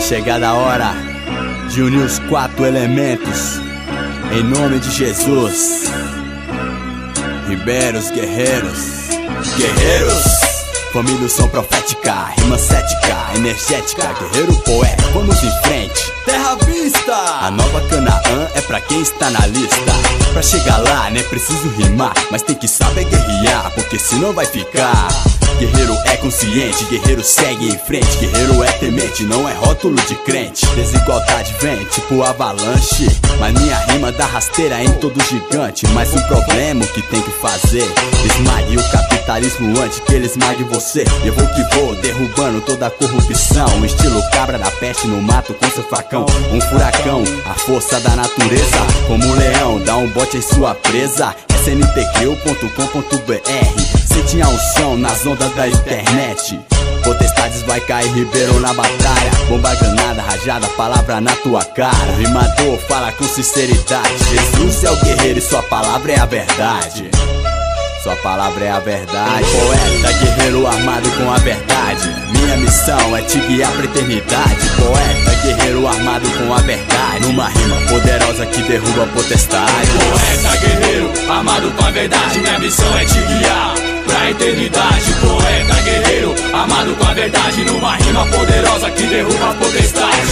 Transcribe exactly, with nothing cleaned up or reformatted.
chegada a hora de unir os quatro elementos em nome de Jesus. Ribeiros, guerreiros, guerreiros, família som profética, rima cética, energética, guerreiro poeta, vamos em frente. Terra Vista, a nova Canaã é pra quem está na lista. Pra chegar lá, não é preciso rimar, mas tem que saber guerrear, porque senão vai ficar. Guerreiro é consciente, guerreiro segue em frente. Guerreiro é temente, não é rótulo de crente. Desigualdade vem, tipo avalanche, mas minha rima dá rasteira em todo gigante. Mas um problema que tem que fazer: esmague o capitalismo antes que ele esmague você. Eu vou que vou, derrubando toda a corrupção. Um estilo cabra da peste no mato com seu facão. Um furacão, a força da natureza. Como um leão, dá um bote em sua presa. S N T Q ponto com ponto B R. Sente a unção nas ondas da internet. Potestades vai cair, Ribeiro na batalha. Bomba, granada, rajada, palavra na tua cara. Rimador, fala com sinceridade. Jesus é o guerreiro e sua palavra é a verdade. Sua palavra é a verdade. Poeta, guerreiro armado com a verdade. Minha missão é te guiar pra eternidade. Poeta, guerreiro armado com a verdade. Numa rima poderosa que derruba a potestade. Poeta, guerreiro armado com a verdade. Minha missão é te guiar pra eternidade. Poeta, guerreiro armado com a verdade. Numa rima poderosa que derruba a potestade.